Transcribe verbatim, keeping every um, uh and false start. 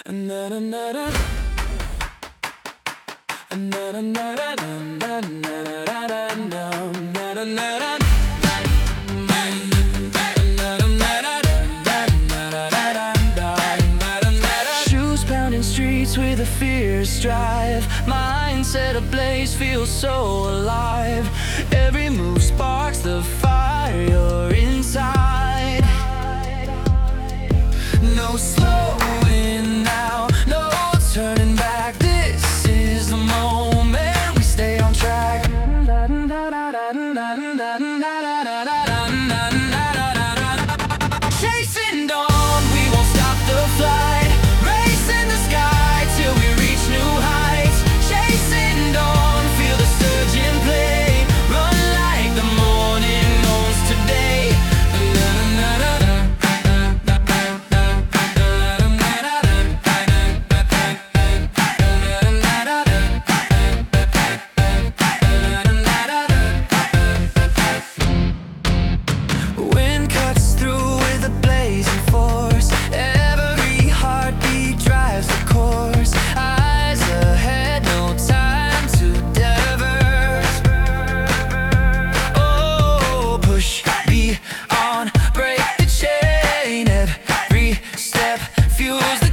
Shoes pounding streets with a fierce drive, mindset ablaze, feels so alive. Every move sparks the fire you're inside. No slowing now, no turning back. This is the moment we stay on track. Chasing dawn, we won't stop the flight. Racing the sky till we reach new heights. Chasing dawn, feel the surge in play. Run like the morning owns today. Wind cuts through with a blazing force. Every heartbeat drives the course. Eyes ahead, no time to divert. Oh, push, be on, break the chain. Every step fuels the